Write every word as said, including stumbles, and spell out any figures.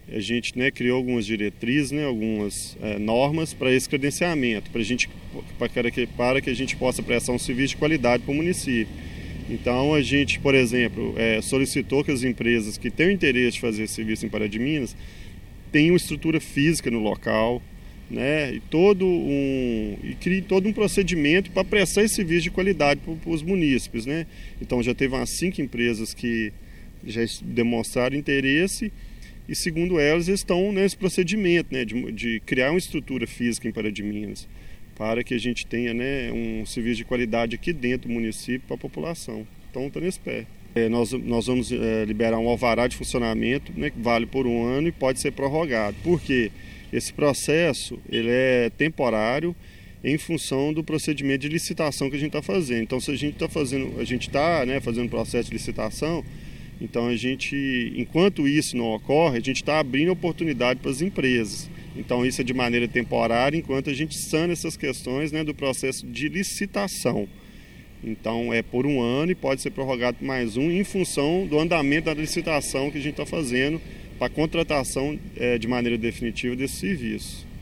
a gente, né, criou algumas diretrizes, né, algumas é, normas para esse credenciamento, para, a gente, para, que, para que a gente possa prestar um serviço de qualidade para o município. Então a gente, por exemplo, é, solicitou que as empresas que têm o interesse de fazer esse serviço em Pará de Minas tenham estrutura física no local, né, e todo um e crie todo um procedimento para prestar esse serviço de qualidade para os munícipes, né? Então já teve umas cinco empresas que já demonstraram interesse. E segundo elas, estão nesse procedimento, né, de, de criar uma estrutura física em Pará de Minas, para que a gente tenha, né, um serviço de qualidade aqui dentro do município para a população. Então está nesse pé. É, nós, nós vamos é, liberar um alvará de funcionamento, né, que vale por um ano e pode ser prorrogado. Por quê? Esse processo ele é temporário em função do procedimento de licitação que a gente está fazendo. Então, se a gente está fazendo, a gente está, né, fazendo processo de licitação, então a gente, enquanto isso não ocorre, a gente está abrindo oportunidade para as empresas. Então isso é de maneira temporária, enquanto a gente sana essas questões, né, do processo de licitação. Então é por um ano e pode ser prorrogado por mais um, em função do andamento da licitação que a gente está fazendo para a contratação é, de maneira definitiva desse serviço.